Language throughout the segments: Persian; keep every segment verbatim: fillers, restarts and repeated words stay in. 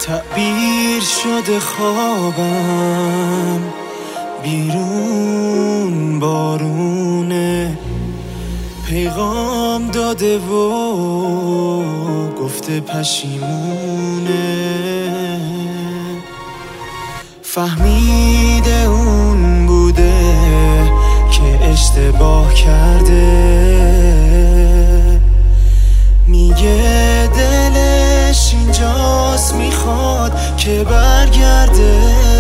تعبیر شده خوابم، بیرون بارونه، پیغام داده و گفته پشیمونه. فهمیده اون بوده که اشتباه کرده، میگه دلش اینجاست، میخواد که برگرده.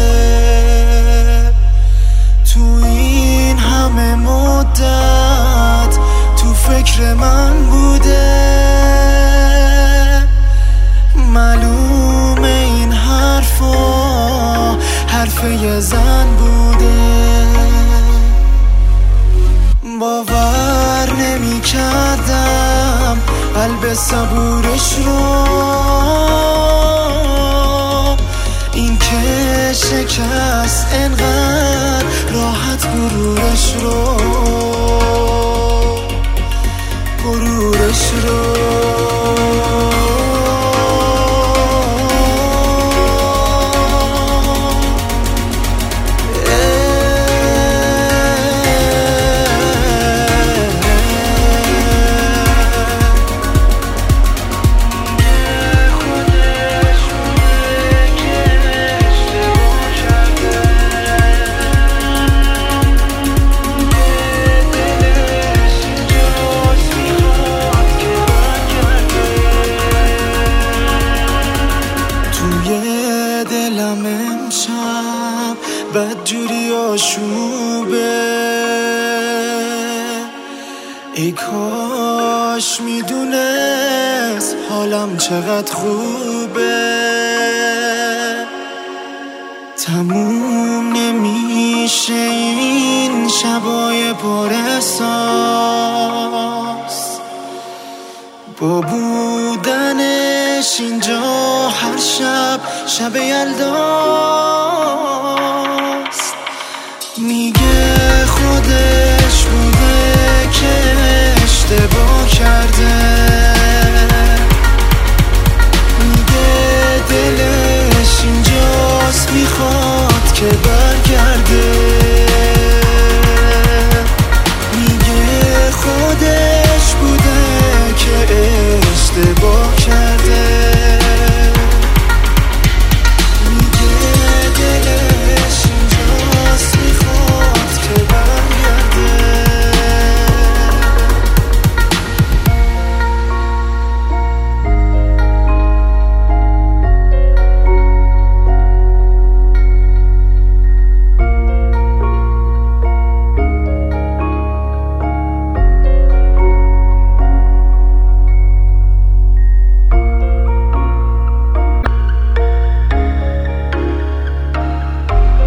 تو این همه مدت تو فکر من بوده، معلومه این حرفا حرف یه زن بوده. باور نمی کردم قلب صبورش رو، این که شکست انقدر راحت غرورش رو، غرورش رو. دلم امشب بدجوری آشوبه، ای کاش میدونست حالم چقدر خوبه. تموم نمیشه این شبای پر احساس، با بودنش اینجا هر شب شب یلدا.